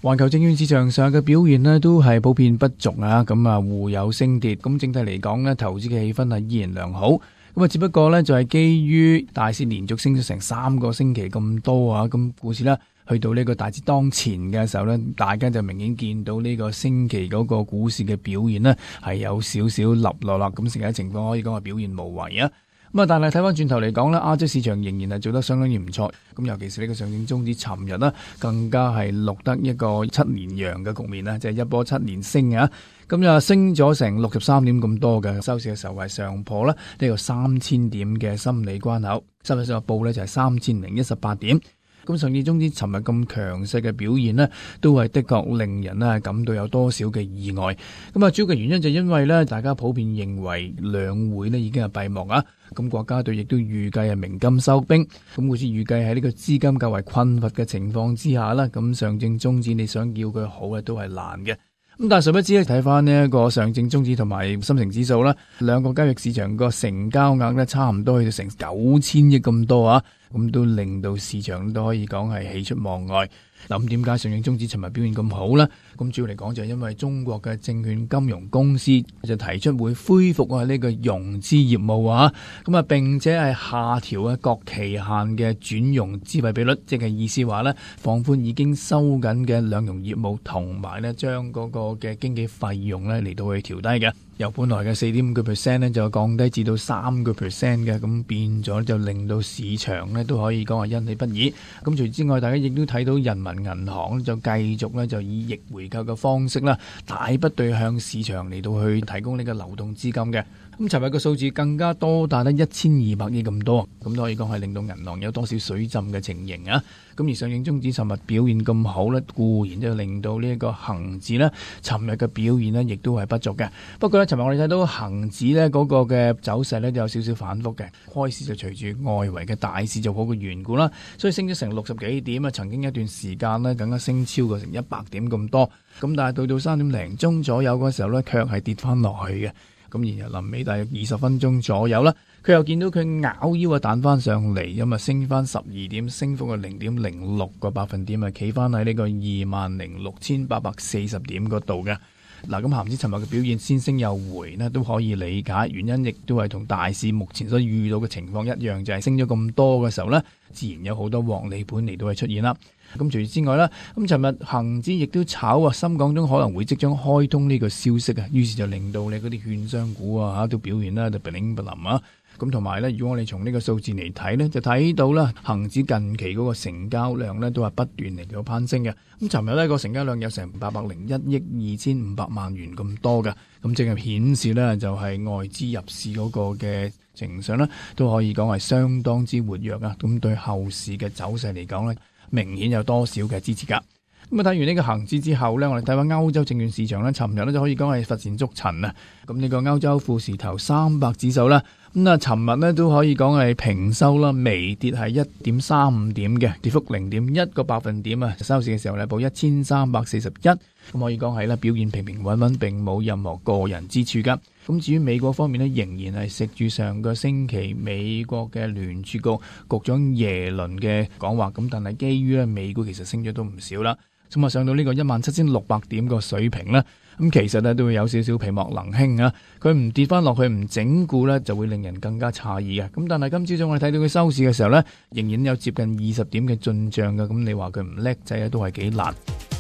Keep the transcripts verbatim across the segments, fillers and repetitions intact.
環球證券市場上嘅表現呢都係普遍不俗啊，咁啊互有升跌，咁整體嚟講呢，投資嘅氣氛係依然良好。咁啊，只不過呢，就係基於大市連續升咗成三個星期咁多啊，咁股市呢去到呢個大節當前嘅時候呢，大家就明顯見到呢個星期嗰個股市嘅表現呢係有少少立落啦，咁成日情況可以講係表現無遺啊。咁啊，但係睇翻轉頭嚟講咧，亞洲市場仍然係做得相當之唔錯。咁尤其是呢個上證綜指尋日呢，更加係錄得一個七連陽嘅局面啦，即係一波七連升啊！咁就升咗成六十三點咁多嘅，收市嘅時候係上破啦呢個三千點嘅心理關口，收市上報呢就係三千零一十八點。咁上證綜指尋日咁強勢嘅表現呢，都係的確令人呢感到有多少嘅意外。咁啊，主要嘅原因就因為呢，大家普遍認為兩會呢已經係閉幕啊。咁國家隊亦都預計係鳴金收兵。咁好似預計喺呢個資金較為困乏嘅情況之下啦，咁上證綜指你想叫佢好咧都係難嘅。咁但係殊不知咧，睇翻呢一個上證綜指同埋深成指數啦，兩個交易市場個成交額咧差唔多去到成九千億咁多啊，咁都令到市場都可以講係喜出望外。嗱，咁點解上證綜指尋日表現咁好呢？咁主要嚟講就係因為中國嘅證券金融公司就提出會恢復啊呢個融資業務啊，咁啊並且係下調啊各期限嘅轉融資費比率，即係意思話呢，放寬已經收緊嘅兩融業務，同埋呢將嗰個嘅經紀費用呢嚟到去調低嘅，由本來嘅四點五個 percent 呢就降低至到三個 percent 嘅，咁變咗就令到市場呢都可以講係欣喜不已。咁除此之外，大家亦都睇到人民銀行就繼續咧就以逆回購嘅方式啦，大筆對向市場嚟到去提供呢個流動資金嘅。咁尋日個數字更加多達咧一千二百億咁多，咁都可以講係令到銀行有多少水浸嘅情形啊！咁而上證綜指尋日表現咁好咧，固然就令到呢一個恒指咧，尋日嘅表現咧亦都係不俗嘅。不過咧，尋日我哋睇到恒指咧嗰個嘅走勢咧有少少反覆嘅，開市就隨住外圍嘅大市做好嘅緣故啦，所以升咗成六十幾點啊！曾經一段時間咧更加升超過成一百點咁多，咁但係到到三點零鐘左右嗰時候咧，卻係跌翻落去嘅。咁然後臨尾大約二十分鐘左右啦，佢又見到佢咬腰啊彈翻上嚟，咁啊升翻十二點，升幅嘅零點零六個百分點啊，企翻喺呢個二萬零六千八百四十點嗰度嘅。嗱，咁恆指尋日嘅表現先升又回呢，都可以理解，原因亦都係同大市目前所遇到嘅情況一樣，就係、是、升咗咁多嘅時候呢，自然有好多獲利盤嚟到係出現啦。咁除此之外啦，咁尋日恒指亦都炒啊，深港通可能會即將開通呢個消息啊，於是就令到你嗰啲券商股啊嚇都表現啦，就不靈不靈啊。咁同埋咧，如果我哋從呢個數字嚟睇咧，就睇到啦，恒指近期嗰個成交量咧都係不斷嚟到攀升嘅。咁尋日呢個成交量有成八百零一億二千五百萬元咁多嘅，咁正係顯示咧就係外資入市嗰個嘅情緒咧，都可以講係相當之活躍啊。咁對後市嘅走勢嚟講咧，明顯有多少嘅支持㗎。咁啊，睇完呢個恒指之後呢，我哋睇翻歐洲證券市場呢，尋日呢就可以講係乏善足陳啊。咁呢個歐洲富時投三百指數啦，咁啊，尋日呢都可以講係平收啦，微跌係一點三五點嘅，跌幅零點一個百分點啊。收市嘅時候呢，報一千三百四十一，咁可以講係呢表現平平穩穩，並冇任何個人之處㗎。咁至於美國方面呢，仍然係食住上個星期美國嘅聯儲局局長耶倫嘅講話，咁但係基於呢美股其實升咗都唔少啦。咁啊，上到呢個一萬七千六百點個水平呢，咁其實呢都會有少少皮莫能輕啊。佢唔跌翻落去唔整固呢，就會令人更加詫異嘅。咁但係今朝早我哋睇到佢收市嘅時候呢，仍然有接近二十點嘅進賬嘅。咁你話佢唔叻仔咧，都係幾難。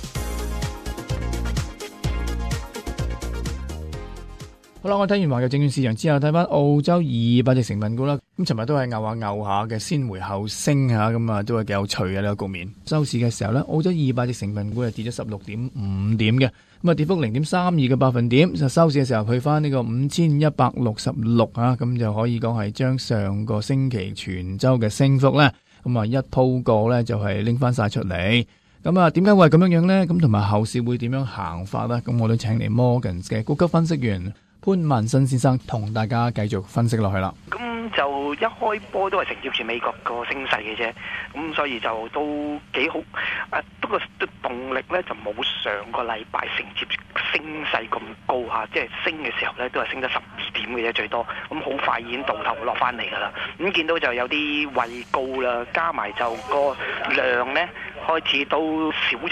好啦，我睇完環球證券市場之後，睇翻澳洲二百隻成分股啦。咁尋日都係牛下牛下嘅，先回後升下，咁啊都係幾有趣嘅呢個局面。收市嘅時候呢，澳洲二百隻成分股係跌咗十六點五點嘅，咁啊跌幅零點三二嘅百分點。就收市嘅時候去翻呢個五千一百六十六啊，咁就可以講係將上個星期全周嘅升幅呢，咁啊一鋪過呢就係拎翻晒出嚟。咁啊，點解會係咁樣樣呢？咁同埋後市會點樣行法呢？咁我都請嚟 Morgan 嘅高級分析員潘萬新先生同大家繼續分析落去啦。 咁就一開波都係承接住美國個升勢嘅啫，咁所以就都幾好。啊，不過動力咧就冇上個禮拜承接升勢咁高嚇，即係升嘅時候咧都係升得十二點嘅啫最多。咁好快已經倒頭落翻嚟㗎啦。咁見到就有啲位高啦，加埋就個量咧開始都少咗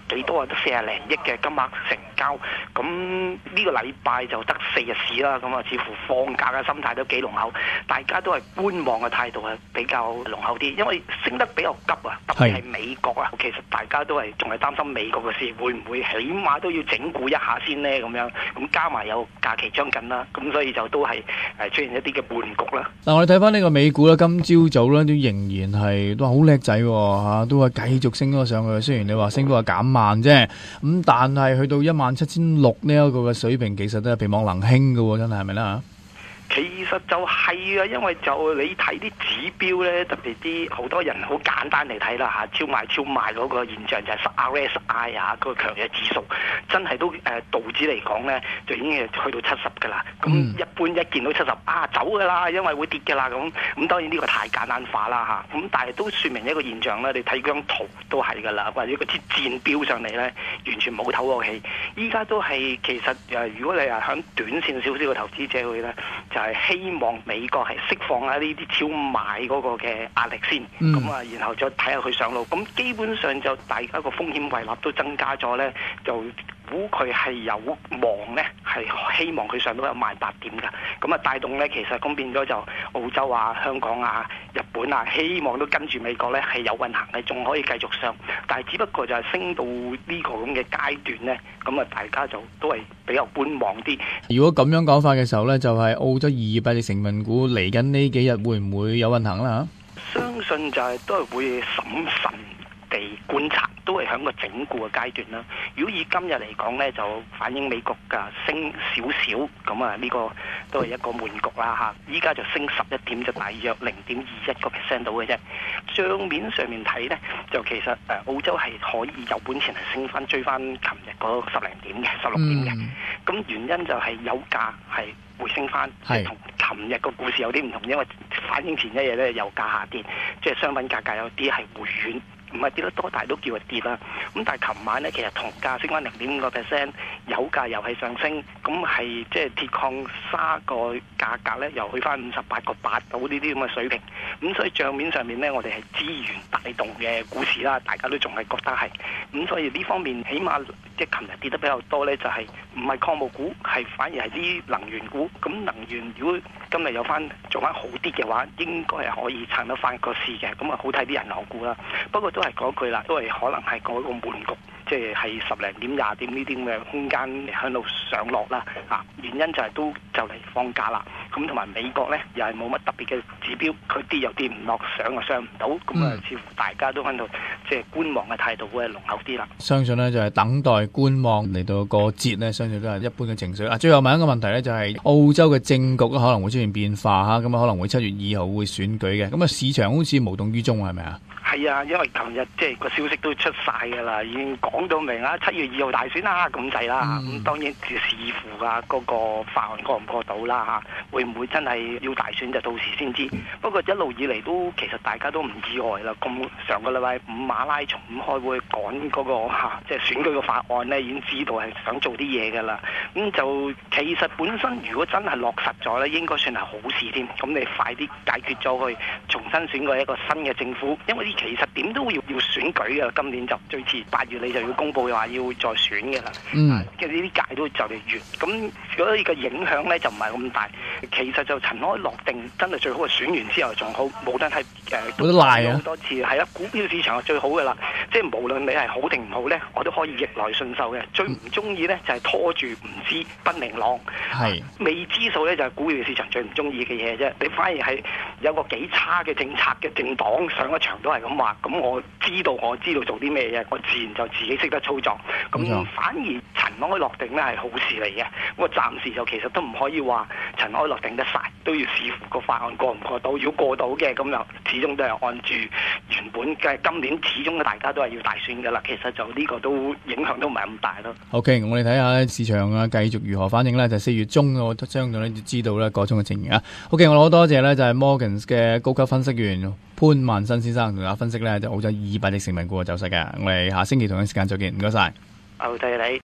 幾多啊？得四廿零億嘅金額成交。咁呢個禮拜就得四日市啦，咁啊似乎放假嘅心態都幾濃厚，大家都係觀望嘅態度係比較濃厚啲，因為升得比較急啊，特別係美國啊，其實大家都係仲係擔心美國嘅事會唔會起碼都要整固一下先呢咁樣，咁加埋有假期將近啦，咁所以就都係誒出現一啲嘅悶局啦。 嗱，我哋睇翻呢個美股咧，今朝早咧都仍然係都好叻仔嚇，都係繼續升咗上去。雖然你話升都係減慢啫，咁但係去到一萬七千六呢一個嘅水平，其實都係備忘能輕嘅喎，真係係咪啦？ 其實就係啊，因為就你睇啲指標咧，特別啲好多人好簡單嚟睇啦嚇，超賣超賣嗰個現象就係 R S I 啊，個強弱指數真係都誒、呃、道指嚟講咧，就已經係去到七十㗎啦。咁、嗯、一般一見到七十啊走㗎啦，因為會跌㗎啦。咁咁當然呢個太簡單化啦嚇。咁但係都説明一個現象啦，你睇張圖都係㗎啦，或者個支箭標上嚟咧，完全冇唞過氣。依家都係其實誒，如果你係響短線少少嘅投資者去咧，就係希望美國係釋放下呢啲超賣嗰個嘅壓力先，咁啊、嗯，然後再睇下佢上路。咁基本上就大家個風險胃納都增加咗咧，就估佢係有望咧，係希望佢上到一萬八點㗎。咁啊，帶動咧，其實咁變咗就澳洲啊、香港啊、日本啊，希望都跟住美國咧係有運行嘅，仲可以繼續上。但係只不過就係升到呢個咁嘅階段咧，咁啊，大家就都係比較觀望啲。 如果咁樣講法嘅時候咧，就係、是、澳洲二百隻成分股嚟緊呢幾日會唔會有運行啦？ 相信就係都係會審慎地觀察，都係喺個整固嘅階段啦。如果以今日嚟講呢，就反映美國嘅升少少，咁啊呢個都係一個悶局啦嚇。依家就升十一點，就大約零點二一個 percent 到嘅啫。帳面上面睇呢，就其實誒澳洲係可以有本錢係升翻追翻琴日嗰十零點嘅十六點嘅。咁、嗯、原因就係油價係回升翻，係同琴日個故事有啲唔同，因為反映前一日咧油價下跌，即係商品價格有啲係回軟。唔係跌得多，但係都叫佢跌啦。咁但係琴晚咧，其實銅價升翻零點五個 percent，油價又係上升，咁係即係鐵礦砂個價格咧又去翻五十八個八到呢啲咁嘅水平。咁所以帳面上面咧，我哋係資源帶動嘅股市啦，大家都仲係覺得係。咁所以呢方面，起碼即係琴日跌得比較多咧，就係唔係礦物股，係反而係啲能源股。咁能源如果今日有翻做翻好啲嘅話，應該係可以撐得翻個市嘅。咁啊，好睇啲銀行股啦。不過都係嗰句啦，都係可能係嗰個悶局，即係係十零點、廿點呢啲咁嘅空間嚟喺度上落啦。啊，原因就係都就嚟放假啦。咁同埋美國咧，又係冇乜特別嘅指標，佢跌又跌唔落，上又上唔到。咁啊，似乎大家都喺度即係觀望嘅態度會係濃厚啲啦。 相信呢就係等待觀望嚟到個節呢，相信都係一般嘅情緒。啊，最後問一個問題呢，就係澳洲嘅政局可能會出現變化嚇，咁啊可能會七月二號會選舉嘅。咁啊市場好似無動於衷，係咪啊？ 係啊，因為琴日即係個消息都出晒㗎啦，已經講到明啦，七月二號大選啦，咁滯啦。咁、嗯、當然視乎啊嗰個法案過唔過到啦嚇，會唔會真係要大選就到時先知。不過一路以嚟都其實大家都唔意外啦。咁上個禮拜五馬拉松咁開會趕嗰、那個即係、就是、選舉嘅法案呢，已經知道係想做啲嘢㗎啦。咁就其實本身如果真係落實咗呢，應該算係好事添。咁你快啲解決咗佢，重新選過一個新嘅政府，因為其實點都要要選舉嘅，今年就最遲八月你就要公佈話要再選嘅啦。嗯，跟住呢啲屆都就嚟完，咁所以個影響咧就唔係咁大。其實就塵埃落定，真係最好係選完之後仲好，無論係誒冇得賴啊好多次係啦，股票市場係最好嘅啦。即係無論你係好定唔好咧，我都可以逆來順受嘅。最唔中意咧就係拖住唔知不明朗，係未知數咧就係股票市場最唔中意嘅嘢啫。你反而係有個幾差嘅政策嘅政黨上一場都係咁話，咁我知道我知道做啲咩嘢，我自然就自己識得操作。咁反而塵埃落定咧係好事嚟嘅。我暫時就其實都唔可以話塵埃落定得晒，都要視乎個法案過唔過到。如果過到嘅，咁就始終都係按住原本嘅今年始終大家都係要大選㗎啦。其實就呢個都影響都唔係咁大咯。 OK， 我哋睇下市場啊繼續如何反應咧，就四、是、月中我相信咧就知道咧個中嘅情形啊。OK，我好多謝咧就係 Morgans 嘅高級分析員潘萬新先生同大家分析咧就澳洲二百隻成分股嘅走勢嘅。我哋下星期同一時間再見，唔該晒。 好，多謝你。